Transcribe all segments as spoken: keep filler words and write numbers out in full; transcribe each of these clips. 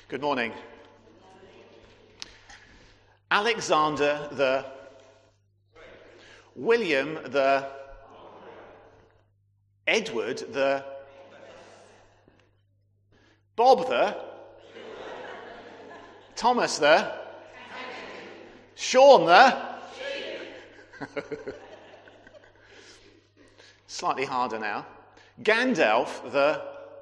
Good morning. Alexander the William the Edward the Bob the Thomas the Sean the slightly harder now. Gandalf the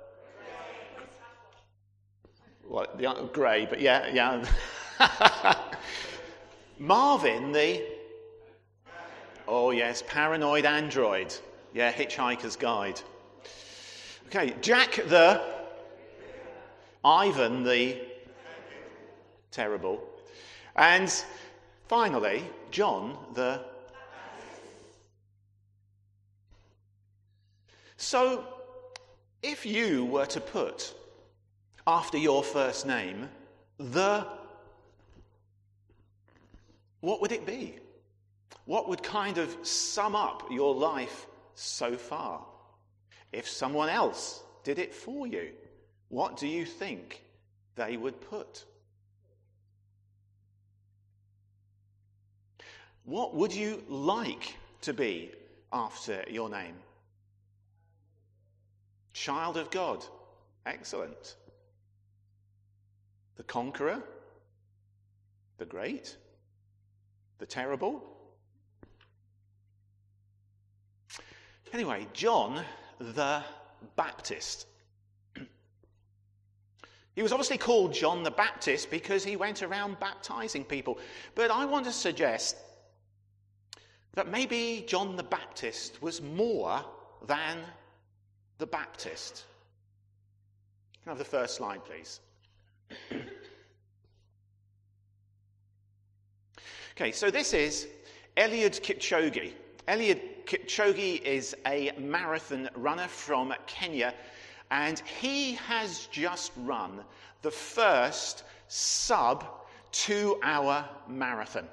What, the grey, but yeah, yeah. Marvin, the, oh yes, paranoid android. Yeah, Hitchhiker's Guide. Okay, Jack the, Ivan the, terrible. And finally, John the. So, if you were to put after your first name, the, what would it be? What would kind of sum up your life so far? If someone else did it for you, what do you think they would put? What would you like to be after your name? Child of God. Excellent. The conqueror, the great, the terrible. Anyway, John the Baptist. He was obviously called John the Baptist because he went around baptizing people. But I want to suggest that maybe John the Baptist was more than the Baptist. Can I have the first slide, please? Okay, so this is Eliud Kipchoge. Eliud Kipchoge is a marathon runner from Kenya, and he has just run the first sub two-hour marathon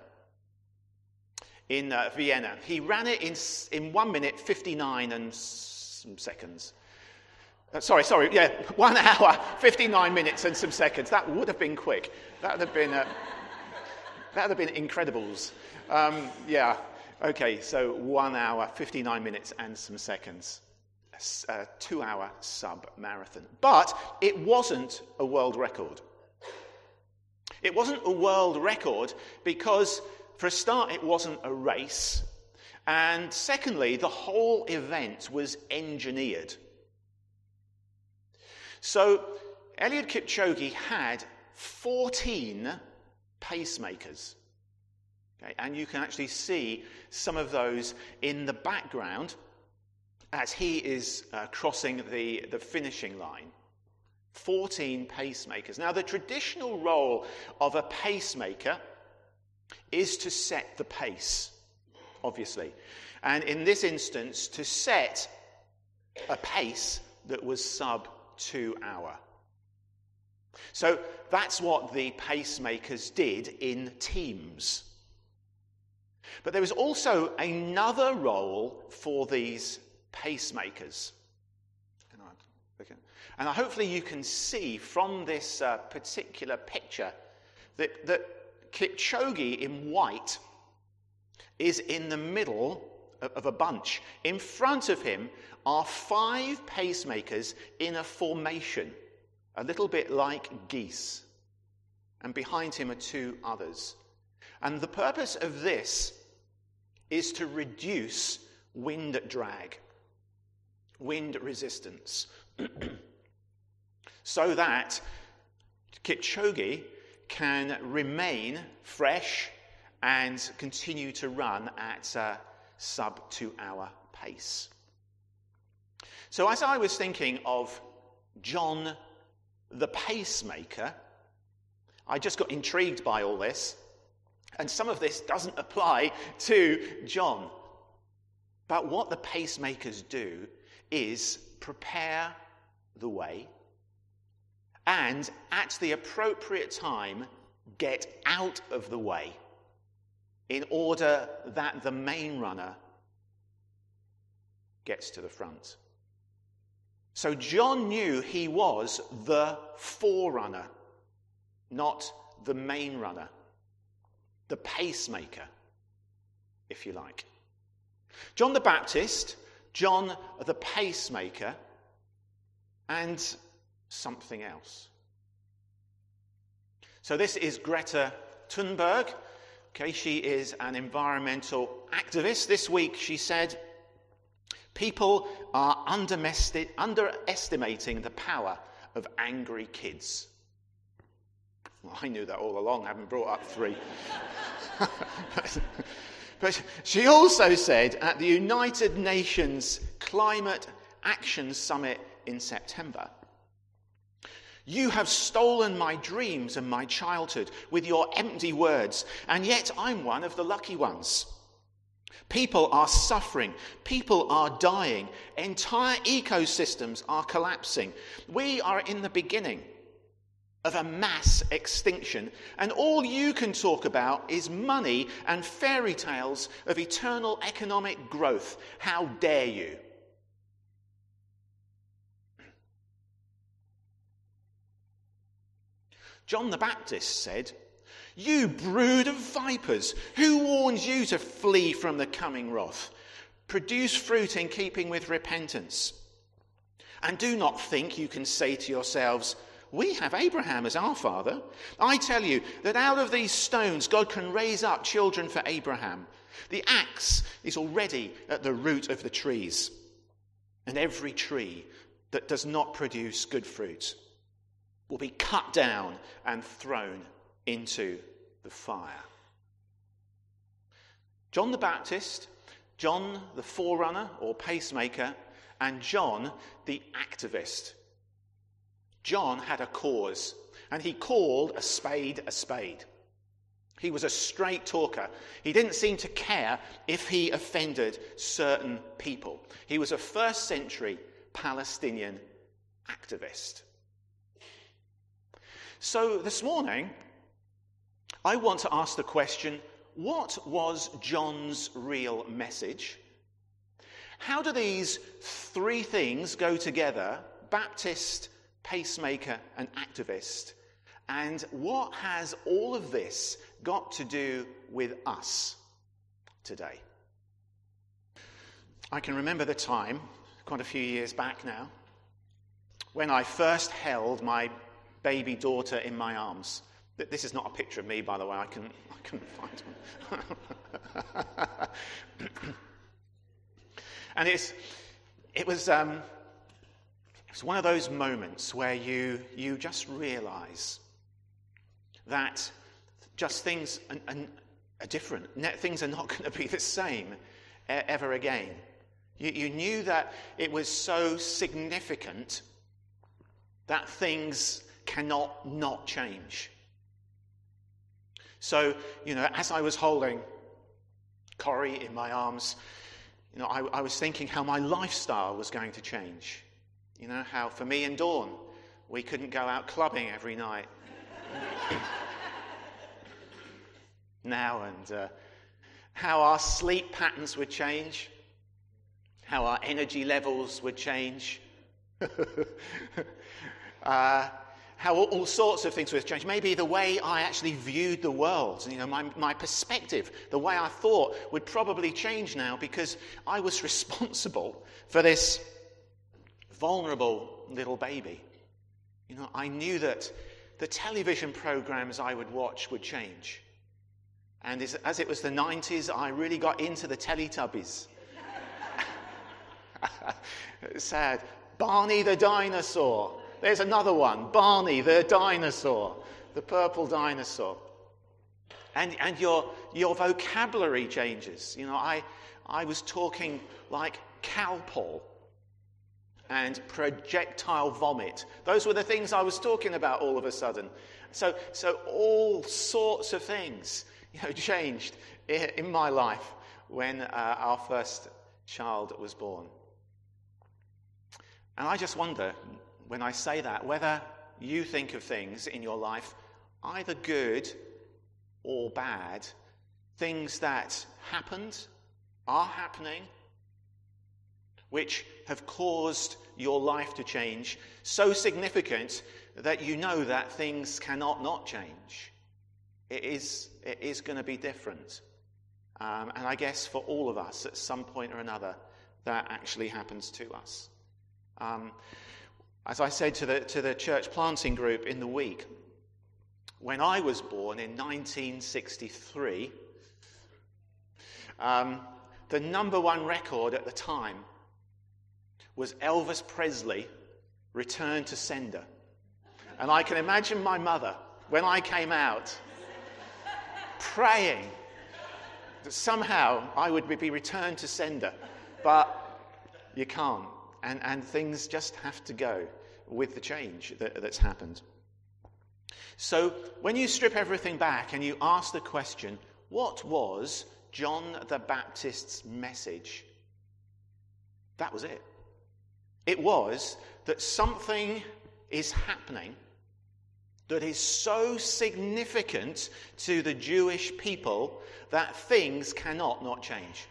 in uh, Vienna. He ran it in in one minute fifty-nine and some seconds. Uh, sorry, sorry, yeah, one hour, fifty-nine minutes and some seconds. That would have been quick. That would have been, uh, that would have been Incredibles. Um, yeah, okay, so one hour, fifty-nine minutes and some seconds. A two-hour sub-marathon. But it wasn't a world record. It wasn't a world record because, for a start, it wasn't a race. And secondly, the whole event was engineered. So, Eliud Kipchoge had fourteen pacemakers. Okay, and you can actually see some of those in the background as he is uh, crossing the, the finishing line. fourteen pacemakers. Now, the traditional role of a pacemaker is to set the pace, obviously. And in this instance, to set a pace that was sub two hour. So that's what the pacemakers did in teams. But there was also another role for these pacemakers. And hopefully you can see from this uh, particular picture that, that Kipchoge in white is in the middle of, of a bunch. In front of him are five pacemakers in a formation, a little bit like geese. And behind him are two others. And the purpose of this is to reduce wind drag, wind resistance, so that Kipchoge can remain fresh and continue to run at a sub two hour pace. So as I was thinking of John the pacemaker, I just got intrigued by all this. And some of this doesn't apply to John. But what the pacemakers do is prepare the way and at the appropriate time get out of the way in order that the main runner gets to the front. So John knew he was the forerunner not the main runner, the pacemaker, if you like. John the Baptist, John the pacemaker, and something else. So this is Greta Thunberg. Okay, she is an environmental activist. This week she said, people are underestimating the power of angry kids. Well, I knew that all along, having brought up three. but, but she also said at the United Nations Climate Action Summit in September, you have stolen my dreams and my childhood with your empty words, and yet I'm one of the lucky ones. People are suffering. People are dying. Entire ecosystems are collapsing. We are in the beginning of a mass extinction, and all you can talk about is money and fairy tales of eternal economic growth. How dare you? John the Baptist said, you brood of vipers, who warns you to flee from the coming wrath? Produce fruit in keeping with repentance. And do not think you can say to yourselves, we have Abraham as our father. I tell you that out of these stones God can raise up children for Abraham. The axe is already at the root of the trees, and every tree that does not produce good fruit will be cut down and thrown into the fire. John the Baptist, John the forerunner or pacemaker, and John the activist. John had a cause, and he called a spade a spade. He was a straight talker. He didn't seem to care if he offended certain people. He was a first century Palestinian activist. So this morning, I want to ask the question, what was John's real message? How do these three things go together, Baptist, pacemaker, and activist? And what has all of this got to do with us today? I can remember the time, quite a few years back now, when I first held my baby daughter in my arms. This is not a picture of me, by the way. I couldn't, I couldn't find one. And it's, it was, um, it was one of those moments where you you just realise that just things are, are different. Things are not going to be the same ever again. You, you knew that it was so significant that things cannot not change. So, you know, as I was holding Corrie in my arms, you know, I, I was thinking how my lifestyle was going to change. You know, how for me and Dawn, we couldn't go out clubbing every night. now, and uh, how our sleep patterns would change, how our energy levels would change, uh, how all, all sorts of things would change. Maybe the way I actually viewed the world, you know, my, my perspective, the way I thought would probably change now because I was responsible for this vulnerable little baby. You know, I knew that the television programs I would watch would change. And as, as it was the nineties, I really got into the Teletubbies. Sad. Barney the dinosaur. There's another one. Barney the dinosaur. The purple dinosaur. And and your your vocabulary changes. You know, I I was talking like cowpaw and projectile vomit. Those were the things I was talking about all of a sudden. So so all sorts of things, you know, changed in my life when uh, our first child was born. And I just wonder, when I say that, whether you think of things in your life, either good or bad, things that happened, are happening, which have caused your life to change, so significant that you know that things cannot not change. It is, it is going to be different. Um, and I guess for all of us, at some point or another, that actually happens to us. Um, as I said to the, to the church planting group in the week, when I was born in nineteen sixty-three, um, the number one record at the time was Elvis Presley, Return to Sender. And I can imagine my mother, when I came out, praying that somehow I would be returned to sender. But you can't. And, and things just have to go with the change that, that's happened. So when you strip everything back and you ask the question, what was John the Baptist's message? That was it. It was that something is happening that is so significant to the Jewish people that things cannot not change.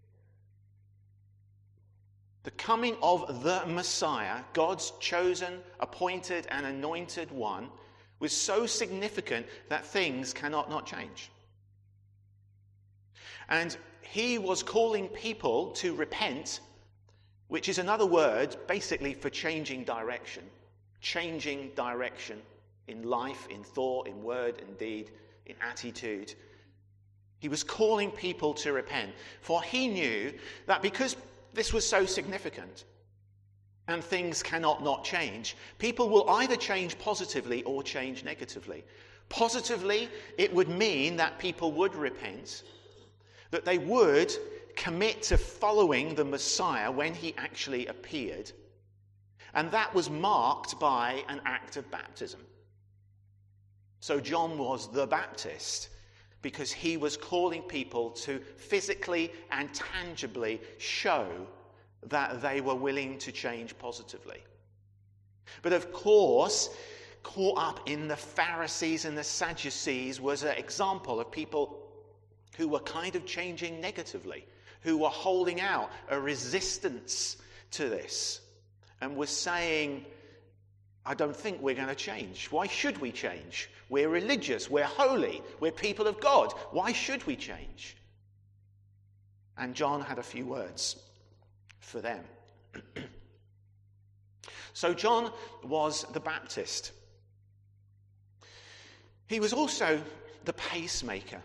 The coming of the Messiah, God's chosen, appointed and anointed one, was so significant that things cannot not change. And he was calling people to repent, which is another word basically for changing direction. Changing direction in life, in thought, in word, in deed, in attitude. He was calling people to repent, for he knew that because this was so significant and things cannot not change, people will either change positively or change negatively. Positively, it would mean that people would repent, that they would commit to following the Messiah when he actually appeared. And that was marked by an act of baptism. So John was the Baptist because he was calling people to physically and tangibly show that they were willing to change positively. But of course, caught up in the Pharisees and the Sadducees was an example of people who were kind of changing negatively, who were holding out a resistance to this and were saying, I don't think we're going to change. Why should we change? We're religious, we're holy, we're people of God. Why should we change? And John had a few words for them. So John was the Baptist. He was also the pacemaker.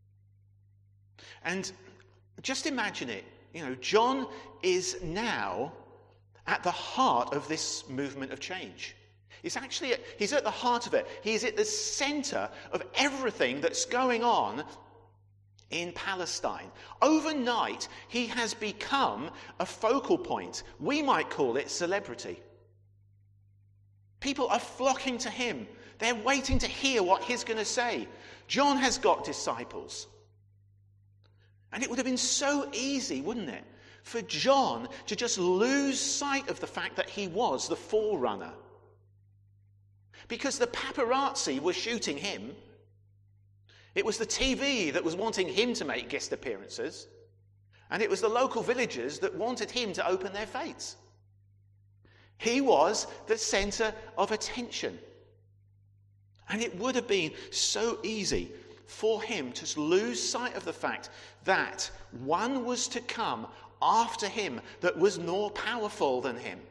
And just imagine it, you know, John is now at the heart of this movement of change. He's actually, he's at the heart of it. He's at the center of everything that's going on in Palestine. Overnight, he has become a focal point. We might call it celebrity. People are flocking to him. They're waiting to hear what he's going to say. John has got disciples. And it would have been so easy, wouldn't it, for John to just lose sight of the fact that he was the forerunner. Because the paparazzi were shooting him. It was the T V that was wanting him to make guest appearances. And it was the local villagers that wanted him to open their fates. He was the center of attention. And it would have been so easy for him to lose sight of the fact that one was to come after him that was more powerful than him.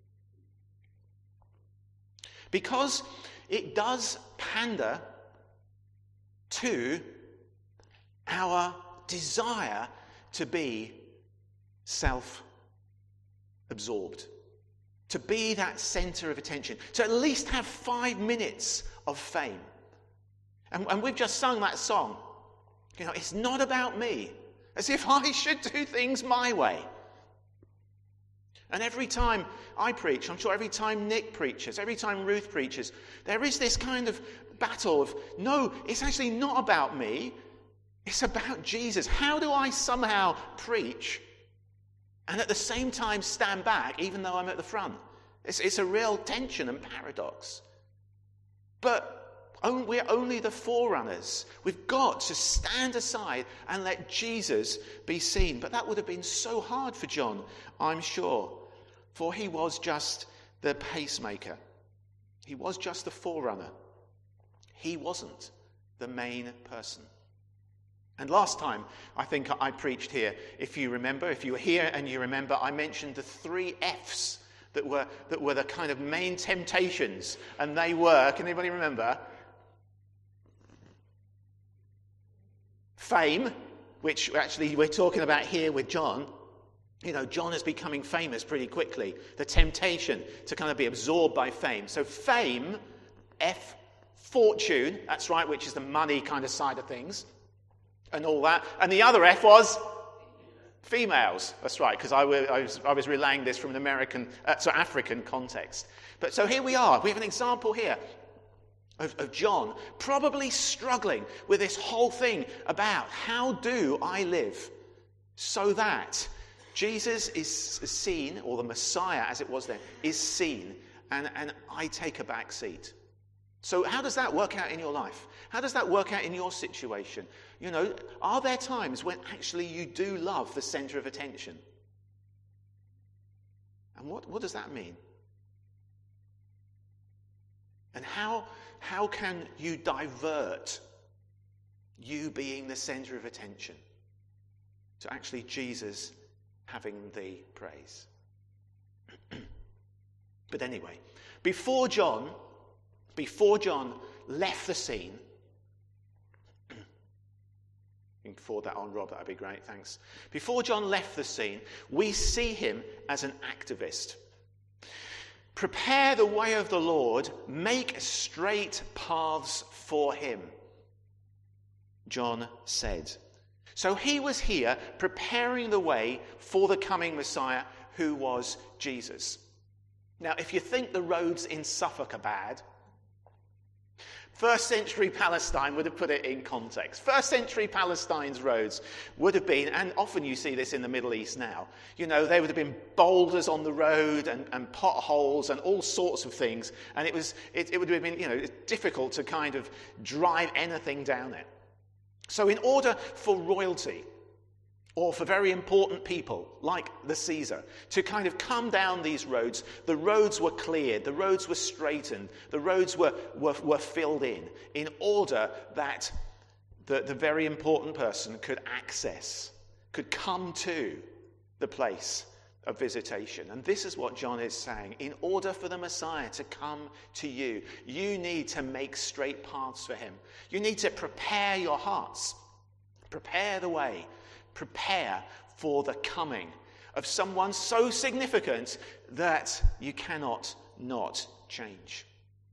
Because it does pander to our desire to be self-absorbed, to be that center of attention, to at least have five minutes of fame. And, and we've just sung that song. You know, it's not about me, as if I should do things my way. And every time I preach, I'm sure every time Nick preaches, every time Ruth preaches, there is this kind of battle of, no, it's actually not about me. It's about Jesus. How do I somehow preach and at the same time stand back even though I'm at the front? It's, it's a real tension and paradox. But we're only the forerunners. We've got to stand aside and let Jesus be seen. But that would have been so hard for John, I'm sure. For he was just the pacemaker. He was just the forerunner. He wasn't the main person. And last time, I think I preached here, if you remember, if you were here and you remember, I mentioned the three F's that were, that were the kind of main temptations. And they were, can anybody remember? Fame, which actually we're talking about here with John. You know, John is becoming famous pretty quickly. The temptation to kind of be absorbed by fame. So fame, F, fortune, that's right, which is the money kind of side of things. And all that. And the other F was females. That's right, because I, I was, I was relaying this from an American, uh, so African context. But so here we are. We have an example here of, of John probably struggling with this whole thing about how do I live so that Jesus is seen, or the Messiah as it was then, is seen, and, and I take a back seat. So how does that work out in your life? How does that work out in your situation? You know, are there times when actually you do love the center of attention? And what, what does that mean? And how, how can you divert you being the center of attention to actually Jesus having the praise? But anyway, before John... Before John left the scene, you can forward that on, Rob, that'd be great, thanks. Before John left the scene, we see him as an activist. Prepare the way of the Lord, make straight paths for him, John said. So he was here preparing the way for the coming Messiah, who was Jesus. Now, if you think the roads in Suffolk are bad, First century Palestine would have put it in context. First century Palestine's roads would have been, and often you see this in the Middle East now, you know, there would have been boulders on the road and, and potholes and all sorts of things. And it was, it, it would have been, you know, difficult to kind of drive anything down it. So in order for royalty, or for very important people, like the Caesar, to kind of come down these roads, the roads were cleared, the roads were straightened, the roads were, were, were filled in, in order that the, the very important person could access, could come to the place of visitation. And this is what John is saying. In order for the Messiah to come to you, you need to make straight paths for him. You need to prepare your hearts, prepare the way, prepare for the coming of someone so significant that you cannot not change.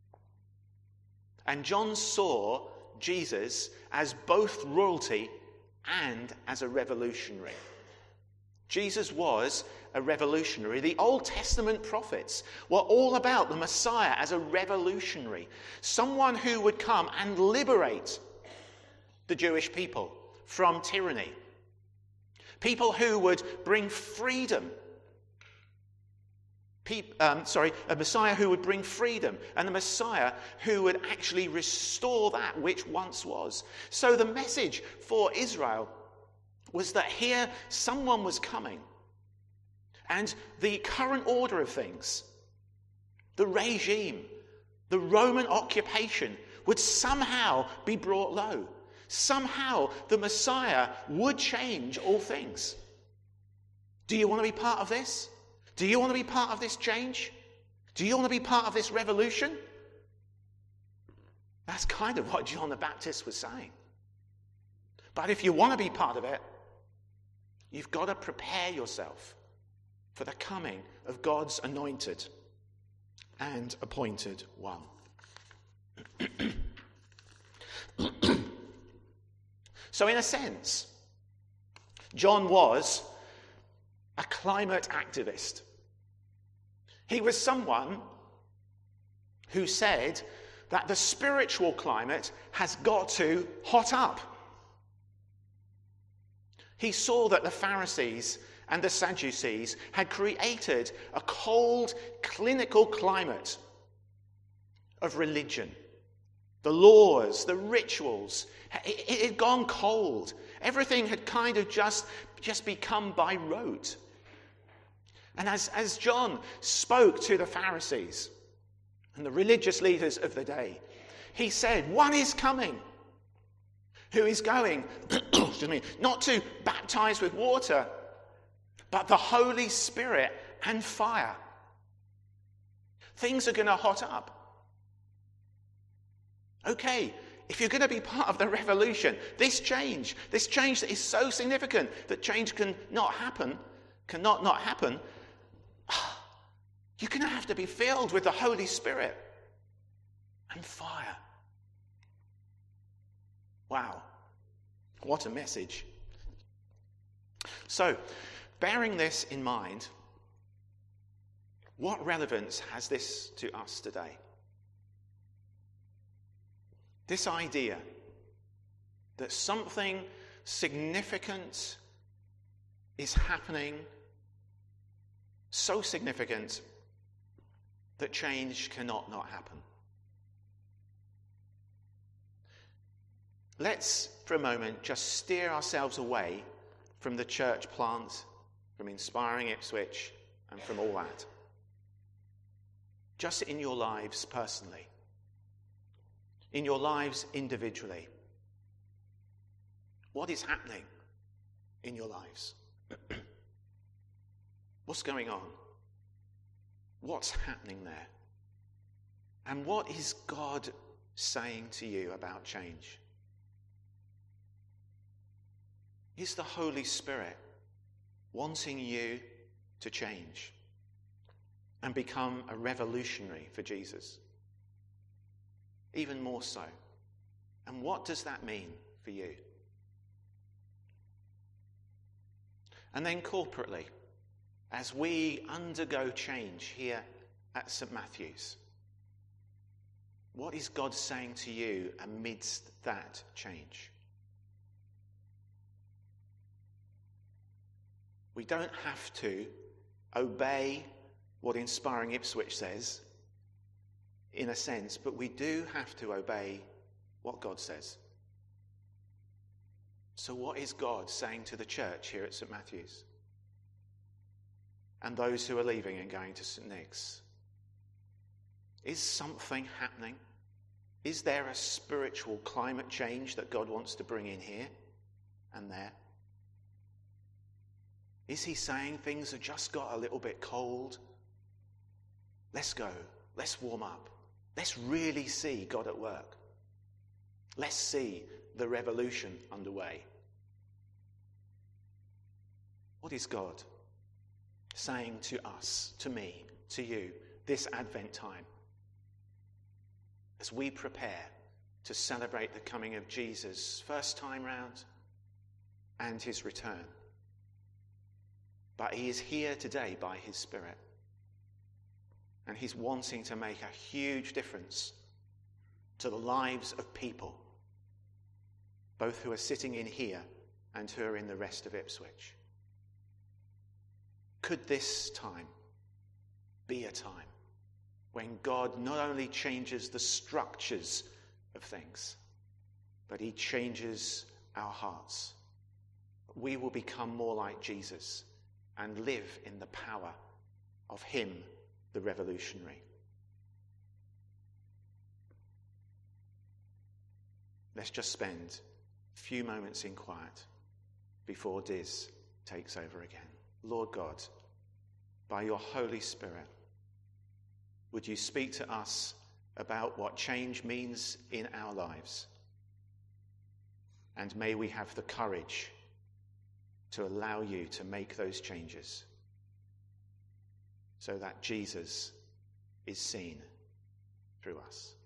And John saw Jesus as both royalty and as a revolutionary. Jesus was a revolutionary. The Old Testament prophets were all about the Messiah as a revolutionary, someone who would come and liberate the Jewish people from tyranny. People who would bring freedom. Pe- um, sorry, a Messiah who would bring freedom, and a Messiah who would actually restore that which once was. So the message for Israel was that here someone was coming, and the current order of things, the regime, the Roman occupation, would somehow be brought low. Somehow the Messiah would change all things. Do you want to be part of this? Do you want to be part of this change? Do you want to be part of this revolution? That's kind of what John the Baptist was saying. But if you want to be part of it, you've got to prepare yourself for the coming of God's anointed and appointed one. So in a sense, John was a climate activist. He was someone who said that the spiritual climate has got to hot up. He saw that the Pharisees and the Sadducees had created a cold, clinical climate of religion. The laws, the rituals, it, it had gone cold. Everything had kind of just, just become by rote. And as, as John spoke to the Pharisees and the religious leaders of the day. He said, one is coming who is going, excuse me, not to baptize with water, but the Holy Spirit and fire. Things are going to hot up. Okay, if you're going to be part of the revolution, this change, this change that is so significant that change can not happen, cannot not happen, you're going to have to be filled with the Holy Spirit and fire. Wow, what a message. So, bearing this in mind, what relevance has this to us today? This idea that something significant is happening, so significant that change cannot not happen. Let's, for a moment, just steer ourselves away from the church plant, from Inspiring Ipswich, and from all that. Just in your lives personally, in your lives individually, what is happening in your lives? What's going on? What's happening there? And what is God saying to you about change? Is the Holy Spirit wanting you to change and become a revolutionary for Jesus? Even more so. And what does that mean for you? And then corporately, as we undergo change here at St Matthew's, what is God saying to you amidst that change? We don't have to obey what Inspiring Ipswich says, in a sense, but we do have to obey what God says. So what is God saying to the church here at St Matthew's? And those who are leaving and going to St Nick's? Is something happening? Is there a spiritual climate change that God wants to bring in here and there? Is he saying things have just got a little bit cold? Let's go. Let's warm up. Let's really see God at work. Let's see the revolution underway. What is God saying to us, to me, to you, this Advent time, as we prepare to celebrate the coming of Jesus first time round and his return? But he is here today by his Spirit. And he's wanting to make a huge difference to the lives of people, both who are sitting in here and who are in the rest of Ipswich. Could this time be a time when God not only changes the structures of things, but he changes our hearts? We will become more like Jesus and live in the power of him, the revolutionary. Let's just spend a few moments in quiet before Diz takes over again. Lord God, by your Holy Spirit, would you speak to us about what change means in our lives? And may we have the courage to allow you to make those changes so that Jesus is seen through us.